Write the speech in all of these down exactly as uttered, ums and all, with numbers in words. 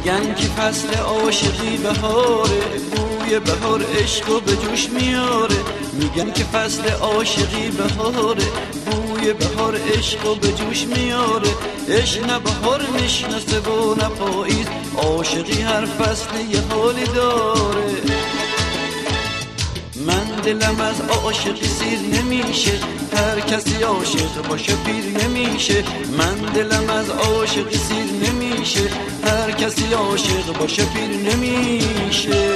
میگن که فصل عاشقی بهاره، بوی بهار عشقو به جوش میاره. میگن که فصل عاشقی بهاره، بوی بهار عشقو به جوش میاره. عشق نه بهار میشناسه و نه پاییز، عاشقی هر فصل یه حالی داره. من دلم از عاشقی سیر نمیشه، هر کسی عاشق باشه پیر نمیشه. من دلم از عاشقی سیر نمیشه، هر کسی عاشق باشه پیر نمیشه.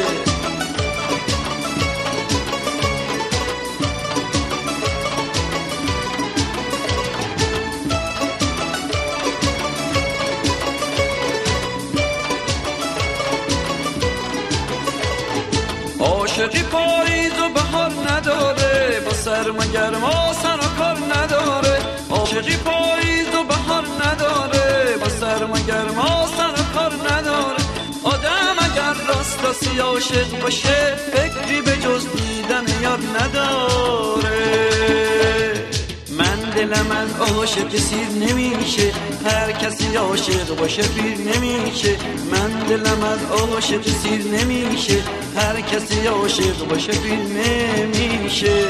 عاشقی پاییز و بهار نداره، با سرما گرما سر و کار نداره. عاشقی پاییز و بهار نداره، با سرما گرما سر و کار نداره. آدم اگر راستی عاشق باشه، فکری به جز دیدن یار نداره. من دلم از عاشق سیر نمیشه، هر کسی عاشق باشه پیر نمیشه. من دلم از عاشق سیر نمیشه، هر کسی عاشق باشه پیر نمیشه.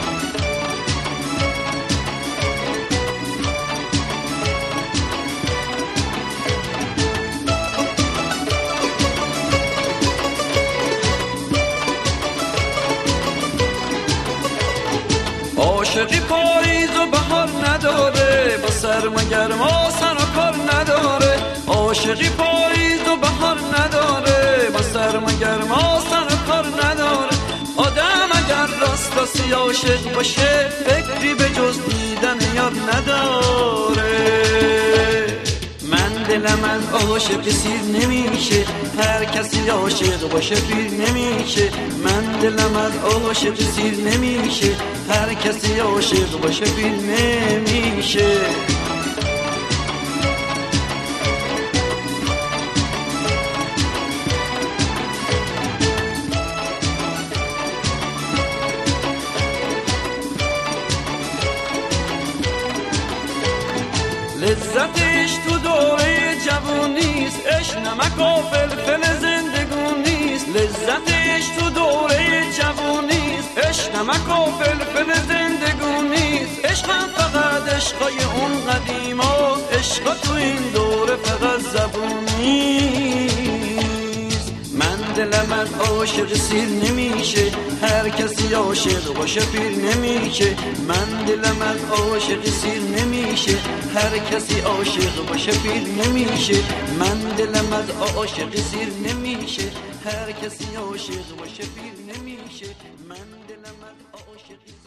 عاشقی پاییز و بهار نداره، با سرما گرما سر و کار نداره. عاشقی پاییز و بهار نداره، با سرما گرما سر و کار نداره. آدم اگر راستی عاشق باشه، فکری به جز دیدن یار نداره. من دلم از عاشق سیر نمیشه، هر کسی عاشق باشه پیر نمیشه. من دلم از عاشق سیر نمیشه، هر کسی عاشق باشه پیر نمیشه. لذتش تو دوره جوونیست، عشق نمک و فلفل زندگونیست. لذتش تو دوره جوونیست، عشق نمک و فلفل زندگونیست. عشقم فقط عشقای اون قدیما، عشقا تو این دوره فقط زبونیست. من دلم از عاشق سیر نمیشه، هر کسی عاشق باشه پیر نمیشه. من دلم از عاشق سیر نمیشه، هر کسی عاشق باشه پیر نمیشه. من دلم از عاشق سیر نمیشه، هر کسی عاشق باشه پیر نمیشه. من دلم از عاشق